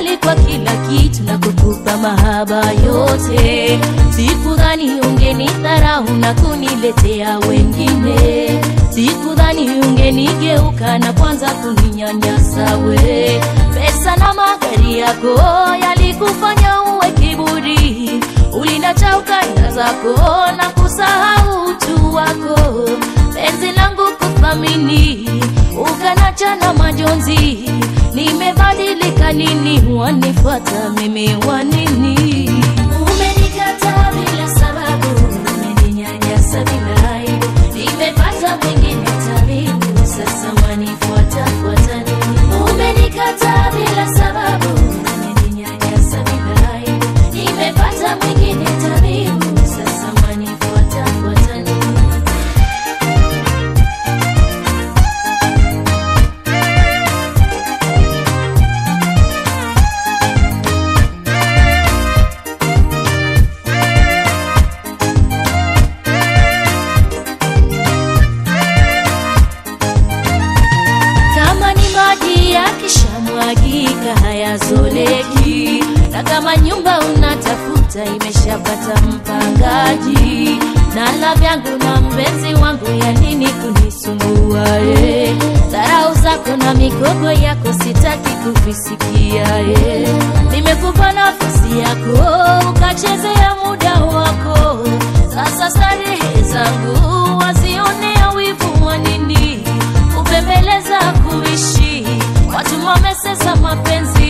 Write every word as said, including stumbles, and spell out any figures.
kujali kwa kila kitu na kukupa mahaba yote. Sikudhani ungenidharau na kuniletea wengine. Sikudhani ungenigeuka na kwanza kuninyanyasa we. Pesa na magari yako yalikufanya uwe kiburi. Ulinacha ukanda zako na kusahau utu wako. Penzi langu kuthamini, ukanacha na majonzi. Nimebadilika nini, wanifuata mimi wanini? Umenikataa bila sababu, umeninyanyasa bila aibu. Nimepata mwingine tabibu, sasa wanifuata fuata nini? Umenikataa bila sababu, umeninyanyasa bila aibu. Nimepata mwingine tabibu, sasa wanifuata fuata nini? Yakishamwagika hayazoleki, na kama nyumba unatafuta imeshapata mpangaji. Na la vyangu na mpenzi wangu ya nini kunisumbua eh? Dharau zako na mikogo yako sitaki kuvisikia eh? Nimekupa nafasi yako ukachezea muda wako. Sasa starehe zangu wazionea wivu wanini? Upembeleza kuishi watu wamesesa mapenzi.